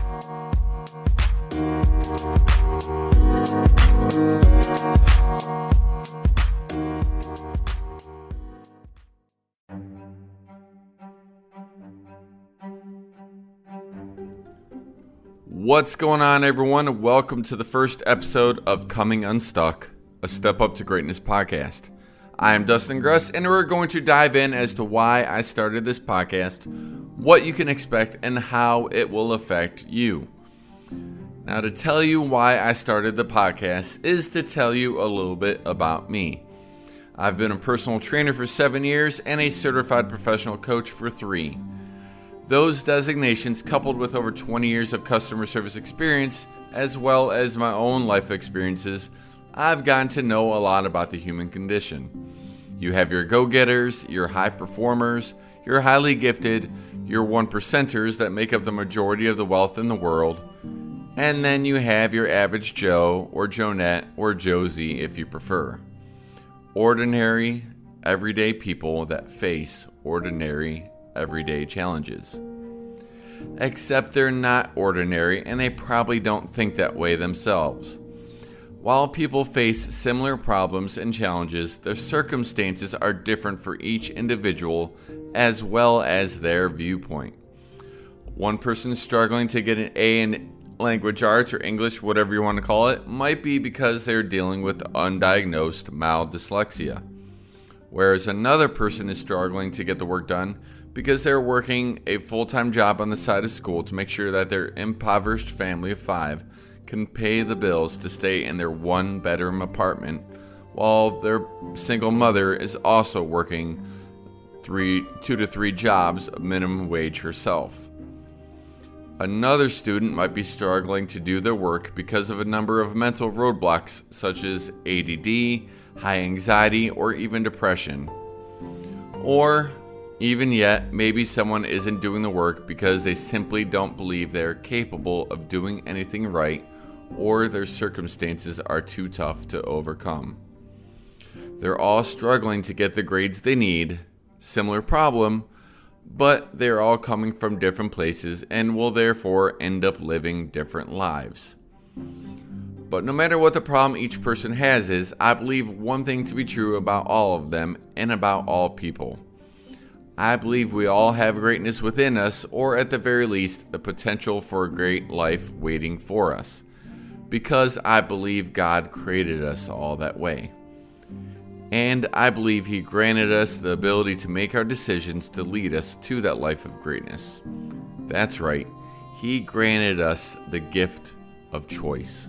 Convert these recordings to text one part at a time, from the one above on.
What's going on, everyone? Welcome to the first episode of Coming Unstuck, a Step Up to Greatness podcast. I am Dustin Gruss, and we're going to dive in as to why I started this podcast, what you can expect, and how it will affect you. Now, to tell you why I started the podcast is to tell you a little bit about me. I've been a personal trainer for 7 years and a certified professional coach for 3. Those designations, coupled with over 20 years of customer service experience, as well as my own life experiences, I've gotten to know a lot about the human condition. You have your go-getters, your high performers, your highly gifted, your 1%ers that make up the majority of the wealth in the world, and then you have your average Joe or Jonette or Josie if you prefer. Ordinary, everyday people that face ordinary, everyday challenges. Except they're not ordinary, and they probably don't think that way themselves. While people face similar problems and challenges, their circumstances are different for each individual as well as their viewpoint. One person struggling to get an A in language arts or English, whatever you want to call it, might be because they're dealing with undiagnosed mild dyslexia. Whereas another person is struggling to get the work done because they're working a full-time job on the side of school to make sure that their impoverished family of 5 can pay the bills to stay in their 1-bedroom apartment, while their single mother is also working 2 to 3 jobs, minimum wage herself. Another student might be struggling to do their work because of a number of mental roadblocks such as ADD, high anxiety, or even depression. Or even yet, maybe someone isn't doing the work because they simply don't believe they're capable of doing anything right, or their circumstances are too tough to overcome. They're all struggling to get the grades they need, similar problem, but they're all coming from different places and will therefore end up living different lives. But no matter what the problem each person has is, I believe one thing to be true about all of them and about all people. I believe we all have greatness within us, or at the very least, the potential for a great life waiting for us, because I believe God created us all that way. And I believe He granted us the ability to make our decisions to lead us to that life of greatness. That's right, He granted us the gift of choice.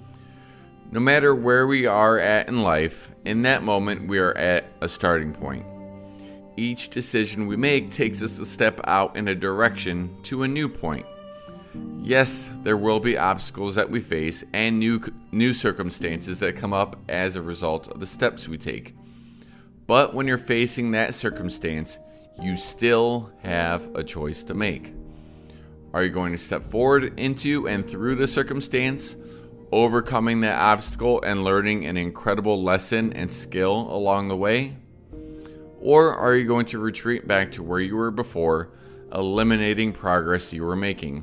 No matter where we are at in life, in that moment we are at a starting point. Each decision we make takes us a step out in a direction to a new point. Yes, there will be obstacles that we face and new circumstances that come up as a result of the steps we take. But when you're facing that circumstance, you still have a choice to make. Are you going to step forward into and through the circumstance, overcoming that obstacle and learning an incredible lesson and skill along the way? Or are you going to retreat back to where you were before, eliminating progress you were making?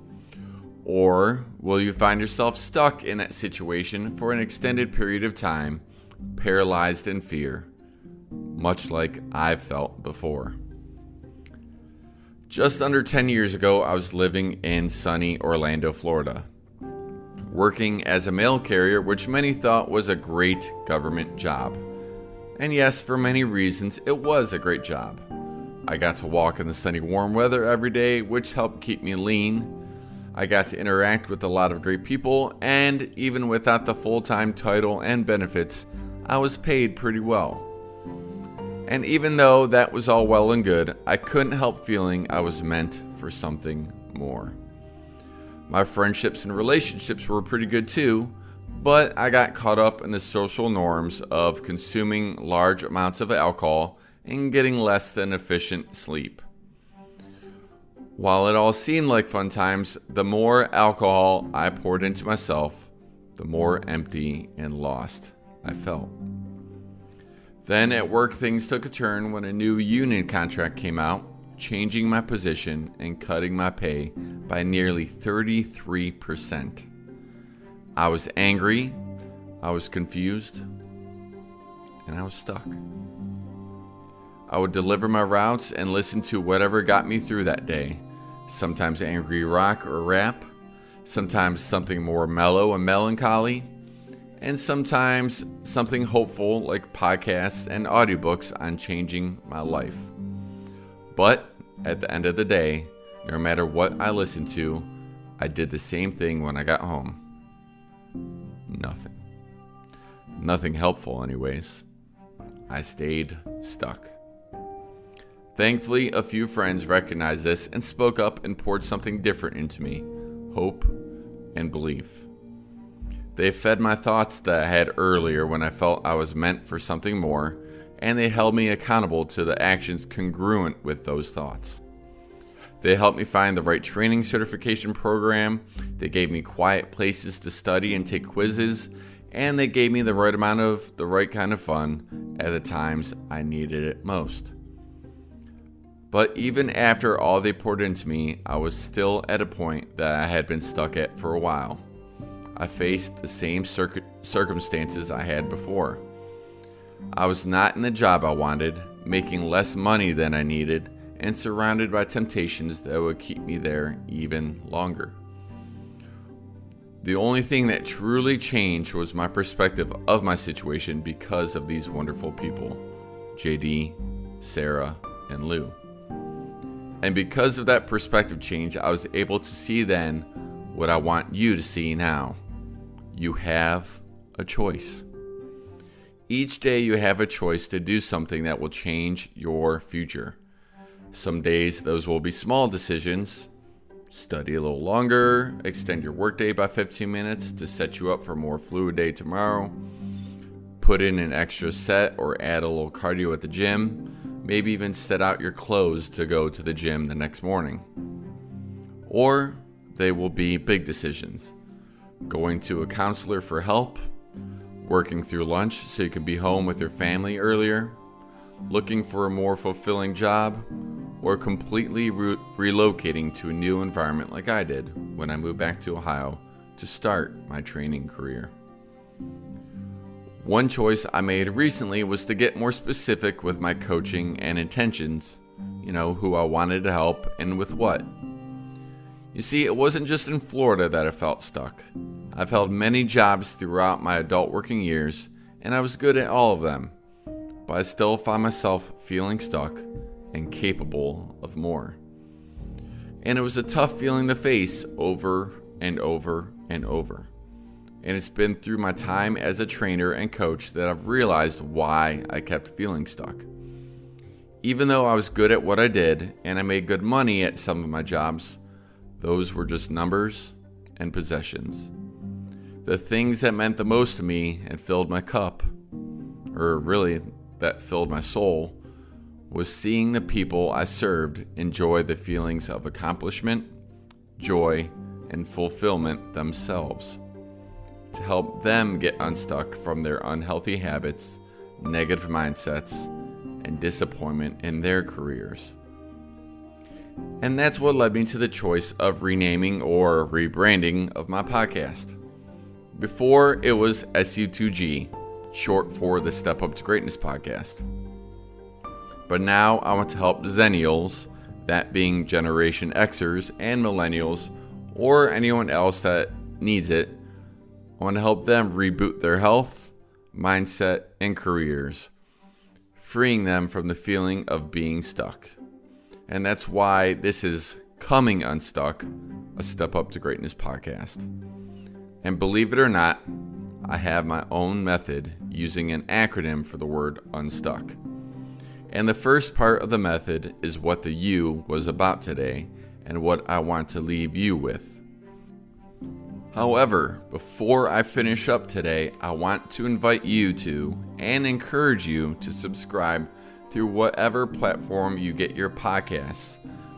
Or will you find yourself stuck in that situation for an extended period of time, paralyzed in fear, much like I've felt before? Just under 10 years ago, I was living in sunny Orlando, Florida, working as a mail carrier, which many thought was a great government job. And yes, for many reasons, it was a great job. I got to walk in the sunny, warm weather every day, which helped keep me lean. I got to interact with a lot of great people, and even without the full-time title and benefits, I was paid pretty well. And even though that was all well and good, I couldn't help feeling I was meant for something more. My friendships and relationships were pretty good too, but I got caught up in the social norms of consuming large amounts of alcohol and getting less than efficient sleep. While it all seemed like fun times, the more alcohol I poured into myself, the more empty and lost I felt. Then at work, things took a turn when a new union contract came out, changing my position and cutting my pay by nearly 33%. I was angry, I was confused, and I was stuck. I would deliver my routes and listen to whatever got me through that day. Sometimes angry rock or rap, sometimes something more mellow and melancholy, and sometimes something hopeful like podcasts and audiobooks on changing my life. But at the end of the day, no matter what I listened to, I did the same thing when I got home. Nothing. Nothing helpful anyways. I stayed stuck. Thankfully, a few friends recognized this and spoke up and poured something different into me: hope and belief. They fed my thoughts that I had earlier when I felt I was meant for something more, and they held me accountable to the actions congruent with those thoughts. They helped me find the right training certification program, they gave me quiet places to study and take quizzes, and they gave me the right amount of the right kind of fun at the times I needed it most. But even after all they poured into me, I was still at a point that I had been stuck at for a while. I faced the same circumstances I had before. I was not in the job I wanted, making less money than I needed, and surrounded by temptations that would keep me there even longer. The only thing that truly changed was my perspective of my situation because of these wonderful people, JD, Sarah, and Lou. And because of that perspective change, I was able to see then what I want you to see now. You have a choice. Each day you have a choice to do something that will change your future. Some days those will be small decisions. Study a little longer, extend your workday by 15 minutes to set you up for a more fluid day tomorrow. Put in an extra set or add a little cardio at the gym. Maybe even set out your clothes to go to the gym the next morning. Or they will be big decisions. Going to a counselor for help, working through lunch so you can be home with your family earlier, looking for a more fulfilling job, or completely relocating to a new environment like I did when I moved back to Ohio to start my training career. One choice I made recently was to get more specific with my coaching and intentions, who I wanted to help and with what. You see, it wasn't just in Florida that I felt stuck. I've held many jobs throughout my adult working years, and I was good at all of them, but I still found myself feeling stuck and capable of more. And it was a tough feeling to face over and over and over. And it's been through my time as a trainer and coach that I've realized why I kept feeling stuck. Even though I was good at what I did and I made good money at some of my jobs, those were just numbers and possessions. The things that meant the most to me and filled my cup, or really that filled my soul, was seeing the people I served enjoy the feelings of accomplishment, joy, and fulfillment themselves. To help them get unstuck from their unhealthy habits, negative mindsets, and disappointment in their careers. And that's what led me to the choice of renaming or rebranding of my podcast. Before, it was SU2G, short for the Step Up to Greatness podcast. But now I want to help Zennials, that being Generation Xers and Millennials, or anyone else that needs it. I want to help them reboot their health, mindset, and careers, freeing them from the feeling of being stuck. And that's why this is Coming Unstuck, a Step Up to Greatness podcast. And believe it or not, I have my own method using an acronym for the word unstuck. And the first part of the method is what the you was about today and what I want to leave you with. However, before I finish up today, I want to invite you to and encourage you to subscribe through whatever platform you get your podcasts.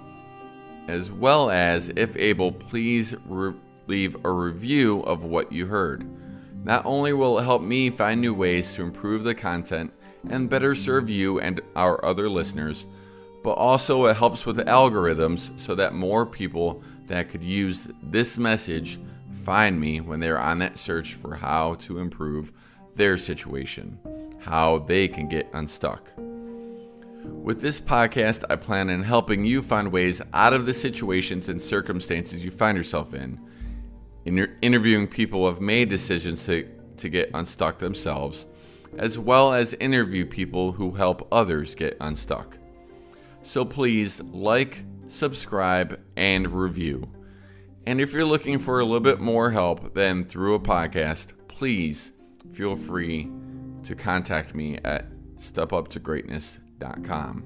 As well as, if able, please leave a review of what you heard. Not only will it help me find new ways to improve the content and better serve you and our other listeners, but also it helps with the algorithms so that more people that could use this message find me when they're on that search for how to improve their situation, how they can get unstuck. With this podcast, I plan on helping you find ways out of the situations and circumstances you find yourself in interviewing people who have made decisions to get unstuck themselves, as well as interview people who help others get unstuck. So please like, subscribe, and review. And if you're looking for a little bit more help than through a podcast, please feel free to contact me at stepuptogreatness.com.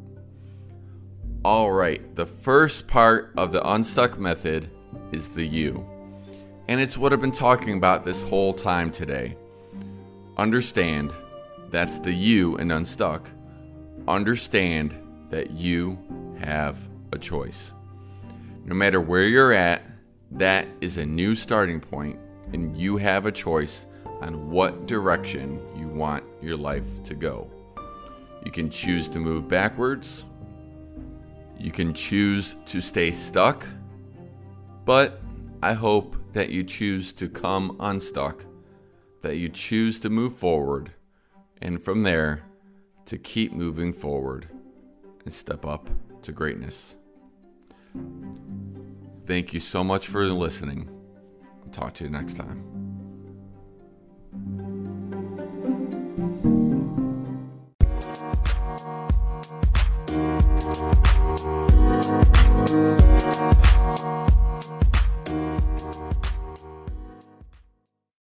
All right, the first part of the Unstuck method is the you. And it's what I've been talking about this whole time today. Understand, that's the you in Unstuck. Understand that you have a choice. No matter where you're at, that is a new starting point, and you have a choice on what direction you want your life to go. You can choose to move backwards. You can choose to stay stuck. But I hope that you choose to come unstuck, that you choose to move forward, and from there, to keep moving forward and step up to greatness. Thank you so much for listening. I'll talk to you next time.